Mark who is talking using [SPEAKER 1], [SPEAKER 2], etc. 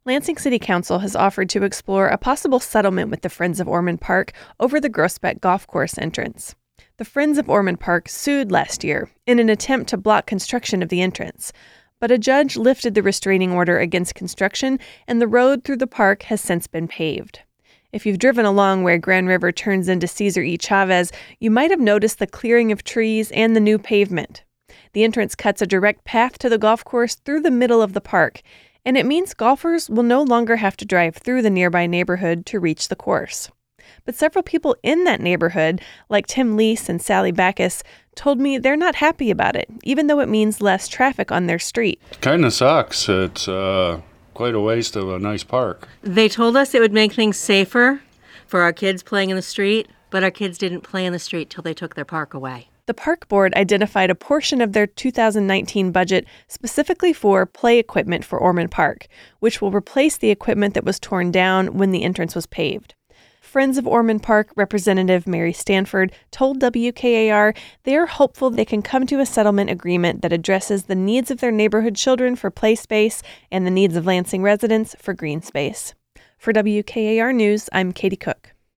[SPEAKER 1] Lansing City Council has offered to explore a possible settlement with the Friends of Ormond Park over the Groesbeck Golf Course entrance. The Friends of Ormond Park sued last year in an attempt to block construction of the entrance, but a judge lifted the restraining order against construction, and the road through the park has since been paved. If you've driven along where Grand River turns into Cesar E. Chavez, you might have noticed the clearing of trees and the new pavement. The entrance cuts a direct path to the golf course through the middle of the park, and it means golfers will no longer have to drive through the nearby neighborhood to reach the course. But several people in that neighborhood, like Tim Lease and Sally Backus, told me they're not happy about it, even though it means less traffic on their street.
[SPEAKER 2] Kind of sucks. It's quite a waste of a nice park.
[SPEAKER 3] They told us it would make things safer for our kids playing in the street, but our kids didn't play in the street till they took their park away.
[SPEAKER 1] The park board identified a portion of their 2019 budget specifically for play equipment for Ormond Park, which will replace the equipment that was torn down when the entrance was paved. Friends of Ormond Park Representative Mary Stanford told WKAR they are hopeful they can come to a settlement agreement that addresses the needs of their neighborhood children for play space and the needs of Lansing residents for green space. For WKAR News, I'm Katie Cook.